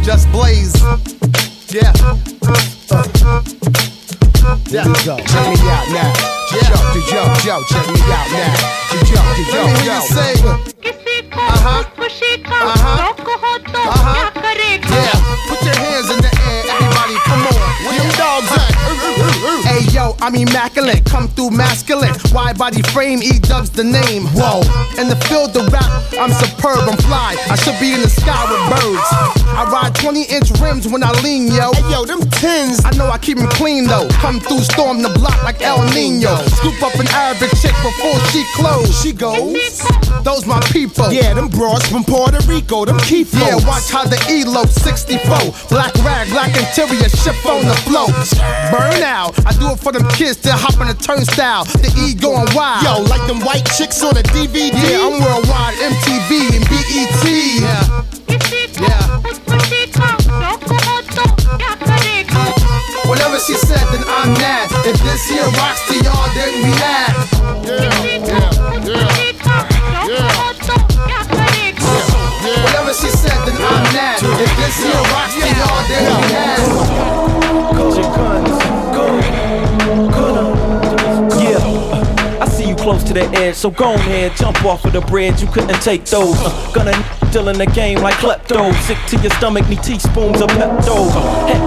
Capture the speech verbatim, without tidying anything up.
just blaze. Yeah. Uh. There we go. Check me out now. Yeah. Yo, yo, yo, check me out now. Yo, yo, yo, Let me hear yo. you say. Uh-huh. Uh-huh. Uh-huh. Yeah. Put your hands in the air, everybody. Come on. Where them dogs at? Hey yo, I'm immaculate, come through masculine. Wide body frame, E-Dub's the name. Whoa, in the field of rap, I'm superb, I'm fly. I should be in the sky with birds. I ride twenty inch rims when I lean, yo. Hey yo, them tins. I know I keep them clean though. Come through, storm the block like El Nino. Scoop up an Arabic chick before she close. She goes. Those my people. Yeah, them broads from Puerto Rico, them key folks. Yeah, watch how the elope sixty-four. Black rag, black interior, ship on the flow. Burn out. I do it for them kids that hop on the turnstile. The E going wild. Yo, like them white chicks on a D V D. Yeah, I'm worldwide, M T V and B E T. Yeah. Yeah. Whatever she said, then I'm mad. If this here rocks to y'all, then we mad. Yeah, yeah, yeah, yeah. Whatever she said, then I'm mad. If this here rocks to y'all, then we mad. Cut your guns, go, go. Yeah, I see you close to the edge, so go ahead, jump off of the bridge. You couldn't take those. Uh, gonna still in the game like klepto. Sick to your stomach, need teaspoons of Pepto.